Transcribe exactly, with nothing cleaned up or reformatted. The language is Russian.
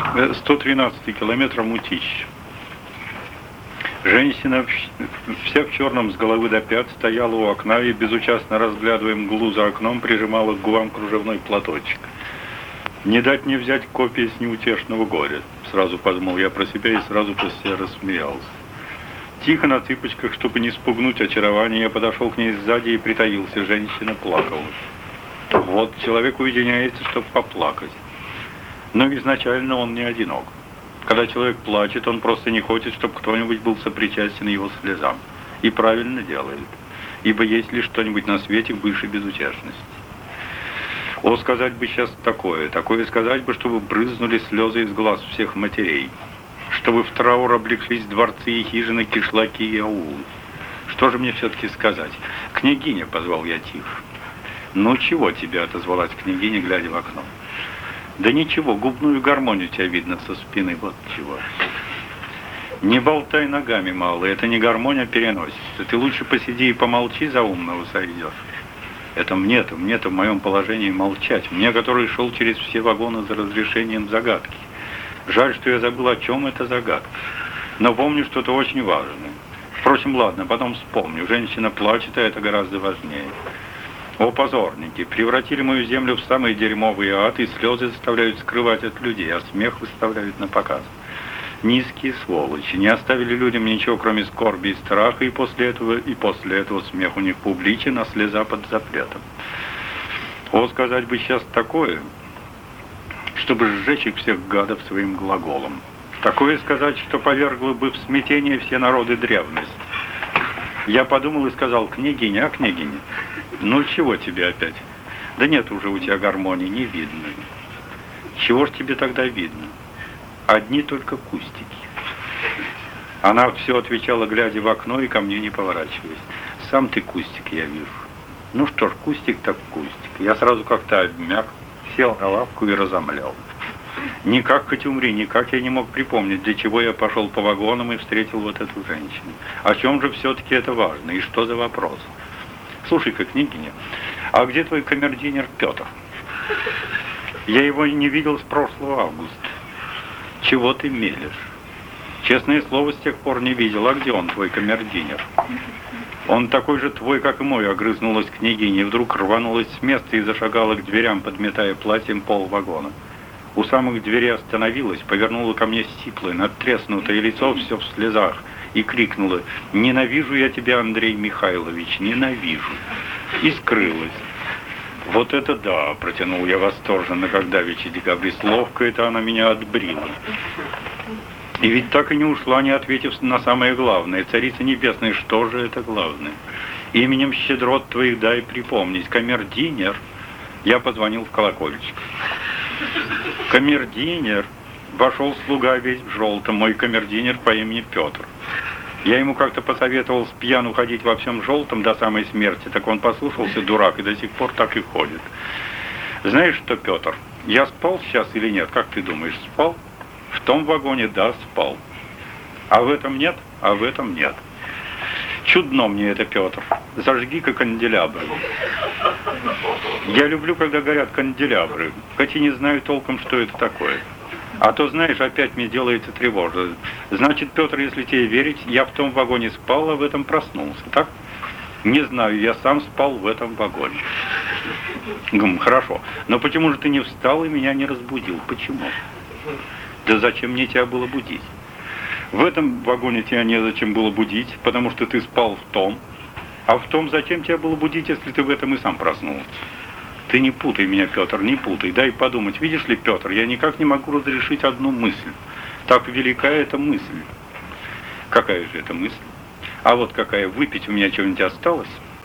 сто тринадцатый километр Мутищ. Женщина вся в черном с головы до пят стояла у окна и, безучастно разглядывая мглу за окном, прижимала к губам кружевной платочек. «Не дать не взять копии с неутешного горя», — сразу подумал я про себя и сразу про себя рассмеялся. Тихо на цыпочках, чтобы не спугнуть очарование, я подошел к ней сзади и притаился. Женщина плакала. Вот человек уединяется, чтобы поплакать. Но изначально он не одинок. Когда человек плачет, он просто не хочет, чтобы кто-нибудь был сопричастен его слезам. И правильно делает. Ибо есть ли что-нибудь на свете выше безутешности? О, сказать бы сейчас такое, такое сказать бы, чтобы брызнули слезы из глаз всех матерей. Чтобы в траур облеклись дворцы и хижины, кишлаки и аулы. Что же мне все-таки сказать? «Княгиня», — позвал я тихо. «Ну чего тебе?» — отозвалась княгиня, глядя в окно. «Да ничего, губную гармонию тебя видно со спины, вот чего». «Не болтай ногами, малый, это не гармония переносится. Ты лучше посиди и помолчи, за умного сойдешь». «Это мне-то, мне-то в моем положении молчать. Мне, который шел через все вагоны за разрешением загадки. Жаль, что я забыл, о чем эта загадка. Но помню что-то очень важное. Впрочем, ладно, потом вспомню. Женщина плачет, а это гораздо важнее. О, позорники, превратили мою землю в самый дерьмовый ад, и слезы заставляют скрывать от людей, а смех выставляют на показ. Низкие сволочи, не оставили людям ничего, кроме скорби и страха, и после этого, и после этого смех у них публичен, а слеза под запретом. О, сказать бы сейчас такое, чтобы сжечь их всех гадов своим глаголом. Такое сказать, что повергло бы в смятение все народы древности. Я подумал и сказал: «Княгиня, а княгиня, ну чего тебе опять? Да нет уже у тебя гармонии, не видно». «Чего ж тебе тогда видно?» «Одни только кустики». Она все отвечала, глядя в окно и ко мне не поворачиваясь. «Сам ты кустик, я вижу». Ну что ж, кустик так кустик. Я сразу как-то обмяк, сел на лавку и разомлел. Никак, хоть умри, никак я не мог припомнить, для чего я пошел по вагонам и встретил вот эту женщину. О чем же все-таки это важно, и что за вопрос? Слушай-ка, княгиня, а где твой камердинер Петр? Я его не видел с прошлого августа. Чего ты мелешь? Честное слово, с тех пор не видел. А где он, твой камердинер? Он такой же твой, как и мой, огрызнулась княгиня, и вдруг рванулась с места и зашагала к дверям, подметая платьем пол вагона. У самых дверей остановилась, повернула ко мне сиплое, надтреснутое лицо, все в слезах, и крикнула: «Ненавижу я тебя, Андрей Михайлович, ненавижу!» И скрылась. «Вот это да!» — протянул я восторженно, как давеча декабрист. «Ловко это она меня отбрила». И ведь так и не ушла, не ответив на самое главное. Царица Небесная, что же это главное? Именем щедрот твоих дай припомнить. Камердинер. Я позвонил в колокольчик. Камердинер. Вошел слуга весь в желтом, мой камердинер по имени Петр. Я ему как-то посоветовал с пьяну ходить во всем желтом до самой смерти, так он послушался, дурак, и до сих пор так и ходит. Знаешь что, Петр, я спал сейчас или нет? Как ты думаешь, спал? В том вагоне, да, спал. А в этом нет? А в этом нет. Чудно мне это, Петр. Зажги-ка канделябры. Я люблю, когда горят канделябры, хоть и не знаю толком, что это такое. А то, знаешь, опять мне делается тревожно. Значит, Петр, если тебе верить, я в том вагоне спал, а в этом проснулся, так? Не знаю, я сам спал в этом вагоне. Гм, хорошо. Но почему же ты не встал и меня не разбудил? Почему? Да зачем мне тебя было будить? В этом вагоне тебя незачем было будить, потому что ты спал в том. А в том, зачем тебя было будить, если ты в этом и сам проснулся? Ты не путай меня, Петр, не путай. Дай подумать. Видишь ли, Петр, я никак не могу разрешить одну мысль. Так велика эта мысль. Какая же это мысль? А вот какая, выпить у меня что-нибудь осталось?